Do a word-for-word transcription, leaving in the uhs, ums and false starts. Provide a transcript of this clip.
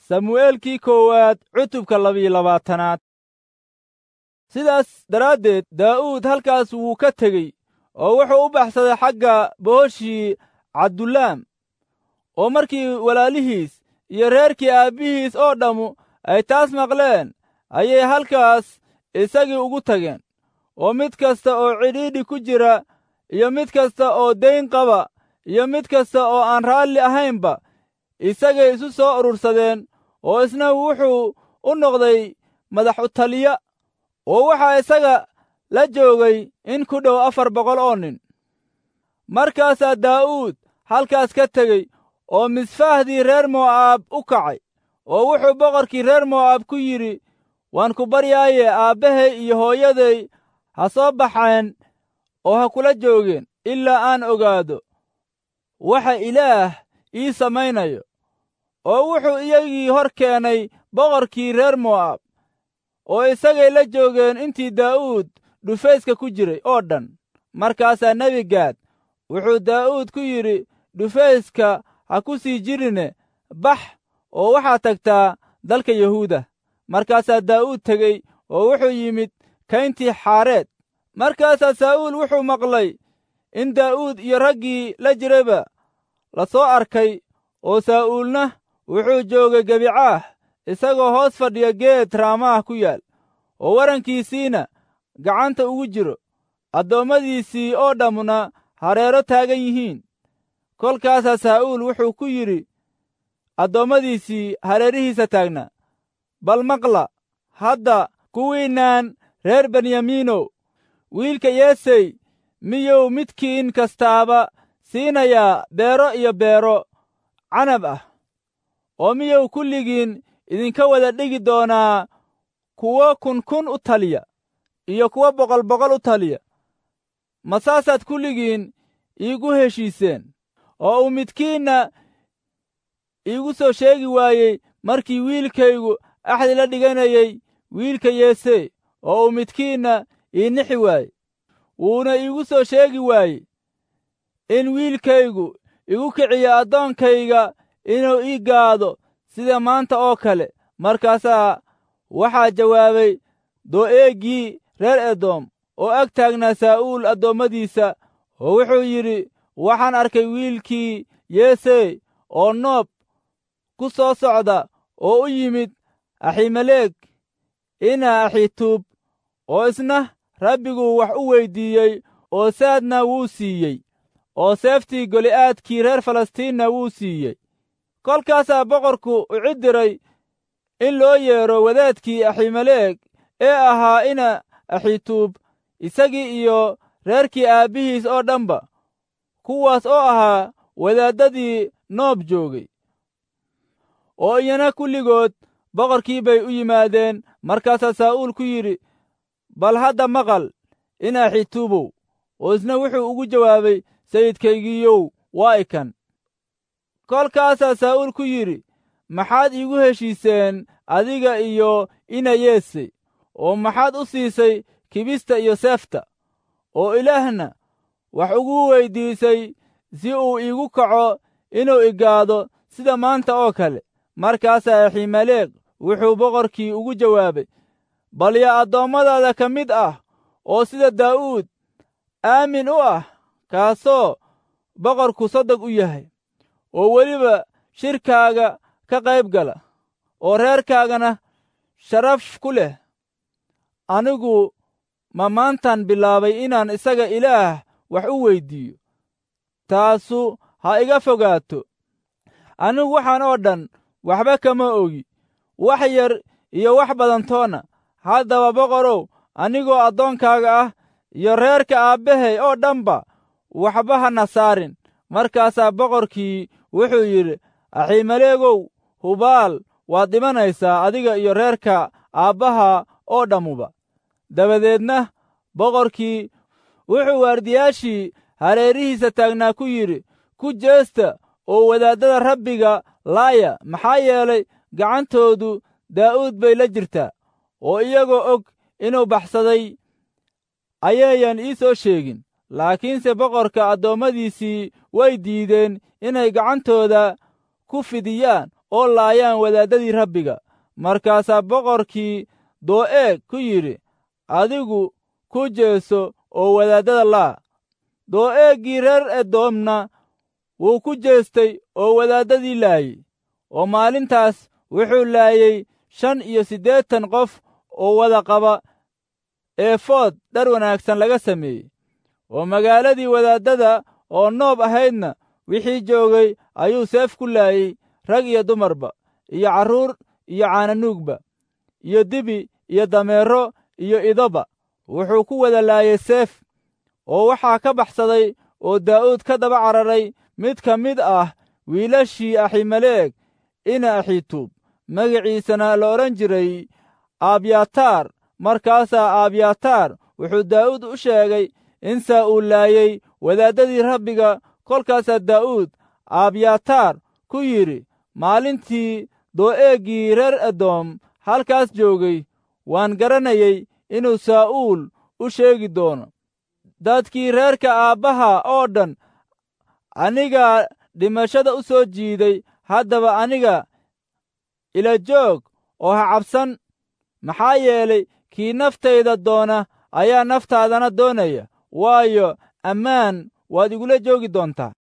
samu'eelkii koowaad cutubka labiyo labaatanaad. sidaas daraaddeed daa'uud halkaas wuu ka tegey oo wuxuu u baxsaday xagga bohoshii cabdullaam. oo markii walaalihiis iyo reerkii aabbihiis oo dhammu ay taas maqleen ayay halkaas isagii ugu tageen. oo mid kasta oo cidhiidhi ku jira iyo mid kasta oo dayn qaba iyo mid kasta oo aan raalli ahaynba isagay isu soo urursadeen. oo isna wuxuu u noqday madax u taliya. oo waxaa isaga la joogay in ku dhow afar boqol oo nin. markaasaa daa'uud halkaas ka tegey oo misfaahdii reer mo'aab u kacay. oo wuxuu boqorkii reer mo'aab ku yidhi, waan ku baryaaye aabbahay iyo hooyaday ha soo baxeen oo ha kula joogeen ilaa aan ogaado waxa ilaah ii samaynayo. oo wuxuu iyagii hor keenay boqorkii reer mo'aab. oo isagay la joogeen intii daa'uud dhufayska ku jiray oo dhan. markaasaa nebi gaad wuxuu daa'uud ku yidhi, dhufayska ha ku sii jirine bax oo waxaad tagtaa dalka yahuuda. markaasaa daa'uud tegey oo wuxuu yimid kayntii xaareed. markaasaa saa'uul wuxuu maqlay in daa'uud iyo raggii la jirayba la soo arkay. oo saa'uulna wuxuu joogay gebicaah isagoo hoos fadhiya geed raamaah ku yaal oo warankiisiina gacanta ugu jiro, addoommadiisii oo dhammuna hareero taagan yihiin. kolkaasaa saa'uul wuxuu ku yidhi addoommadiisii hareerihiisa taagna, bal maqla hadda kuwiinaan reer benyamiinow, wiilka yeesey miyuu midkiin kastaaba siinayaa beero iyo beero canab ah? oo miyuu kulligiin idinka wada dhigi doonaa kuwo kun kun u taliya iyo kuwo boqol boqol u taliya? ma saasaad kulligiin iigu heshiiseen? oo uu midkiinna iigu soo sheegi waayey markii wiilkaygu axdi la dhiganayay wiilka yeesey, oo uu midkiinna ii nixi waayey, wuuna iigu soo sheegi waayey in wiilkaygu igu kiciyo addoonkayga inuu ii gaado sida maanta oo kale. markaasaa waxaa jawaabay doo'eeggii reer edoom oo ag taagnaa saa'uul addoommadiisa, oo wuxuu yidhi, waxaan arkay wiilkii yeesey oo noob ku soo socda oo u yimid aximeleeg ina axituub, oo isna rabbigu wax u weyddiiyey oo saadna wuu siiyey, oo seeftii goli'aadkii reer falastiinna wuu siiyey. kolkaasaa boqorku u cidiray in loo yeedho wadaadkii aximeleeg ee ahaa ina axituub, isagii iyo reerkii aabbihiis oo dhanba, kuwaas oo ahaa wadaaddadii noob joogay. oo iyana kulligood boqorkii bay u yimaadeen. markaasaa saa'uul ku yidhi, bal hadda maqal ina axituubow. oo isna wuxuu ugu jawaabay, sayidkaygiiyow waa ikan. kolkaasaa saa'uul ku yidhi, maxaad iigu heshiiseen adiga iyo ina yeesey? oo maxaad u siisay kibista iyo seefta? oo ilaahna wax ugu weyddiisay si uu iigu kaco inuu igaado sida maanta oo kale? markaasaa aximeleeg wuxuu boqorkii ugu jawaabay, bal yaa addoommadaada ka mid ah oo sida daa'uud aamin u ah, kaasoo boqorku sodog u yahay, oo weliba shirkaaga ka qayb gala, oo reerkaagana sharaf ku leh. anigu ma maantan bilaabay inaan isaga ilaah wax u weyddiiyo? taasu ha iga fogaato. anigu waxaan oo dhan waxba kama ogi, wax yar iyo wax badantoona. haddaba boqorow, anigoo addoonkaaga ah iyo reerka aabbahay oo dhanba waxba hana saarin. markaasaa boqorkii wuxuu yidhi, aximeleegow, hubaal waad dhimanaysaa adiga iyo reerka aabbaha oo dhammuba. dabadeedna boqorkii wuxuu waardiyaashii hareerihiisa taagnaa ku yidhi, ku jeesta oo wadaaddada rabbiga laaya, maxaa yeelay gacantoodu daa'uud bay la jirtaa. oo iyagoo og inuu baxsaday ayayan ii soo sheegin. laakiinse boqorka addoommadiisii way diideen inay gacantooda ku fidiyaan oo laayaan wadaaddadii rabbiga. markaasaa boqorkii doo'eeg ku yidhi, adigu ku jeeso oo wadaaddada laa. doo'eeggii reer edoomna wuu ku jeestay oo wadaaddadii laayey. oo maalintaas wuxuu laayey shan iyo siddeetan qof oo wada qaba eefood dhar wanaagsan laga sameeyey. oo magaaladii wadaaddada oo noob ahaydna wixii joogay ayuu seef ku laayey, rag iyo dumarba, iyo carruur iyo caananuugba, iyo dibi iyo dameero iyo idoba. wuxuu ku wada laayey seef. oo waxaa ka baxsaday oo daa'uud ka daba cararay mid ka mid ah wiilashii aximeleeg ina axituub, magaciisana la odhan jiray abyataar. markaasaa abyataar wuxuu daa'uud u sheegay in saa'uul laayey wadaaddadii rabbiga. kolkaasaa daa'uud abyataar ku yidhi, maalintii doo'eeggii reer edoom halkaas joogay, waan garanayey inuu saa'uul u sheegi doono. dadkii reerka aabbaha oo dhan anigaa dhimashada u soo jiiday. haddaba aniga ila joog oo ha cabsan, maxaa yeelay kii naftayda doona ayaa naftaadana doonaya, waayo ammaan waad igula joogi doontaa.